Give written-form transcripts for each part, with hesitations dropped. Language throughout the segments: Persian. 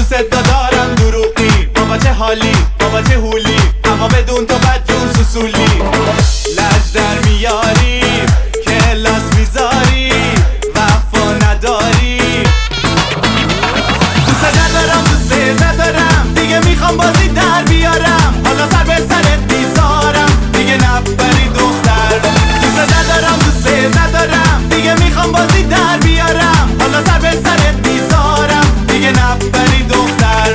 دوست دارم دروغی، بابا چه حالی، بابا چه هولی، اما بدون تو بدجور سوسولی. لج در میاری، کلاس میذاری، وفا نداری. دوست ندارم، دوست ندارم، دیگه میخوام بازی در بیارم. حالا سر به سرت میذارم، دیگه نبری دختر. دوست ندارم، دوست ندارم، دیگه میخوام بازی در بیارم. حالا سر به سرت میذارم، دیگه نبری دختر.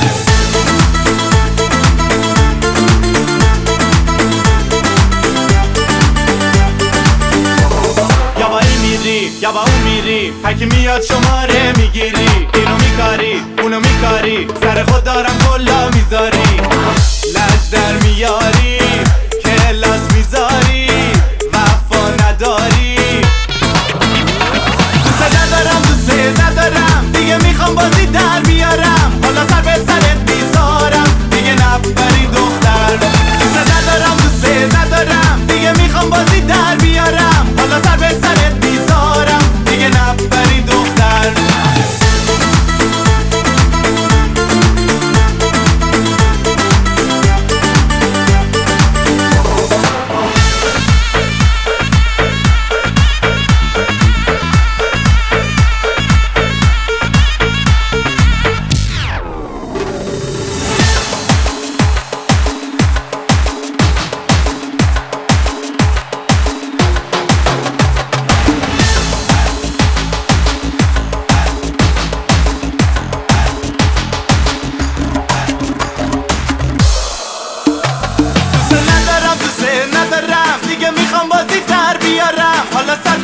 یا با این میری یا با اون میری، هرکی میاد شماره میگیری. اینو میکاری اونو میکاری، سر خود دارم کلا میذاری. لج در میاری، کلاس میذاری، وفا نداری. دوست ندارم، دوست ندارم، دیگه میخوام بازی در بیارم. حالا سر به سرت میذارم، دیگه نبری دختر. دوست ندارم، دوست ندارم، دیگه میخوام بازی در بیارم. حالا سر به سرت میذارم، دیگه نبری دختر. دیگه میخوام بازی در بیارم. حالا سر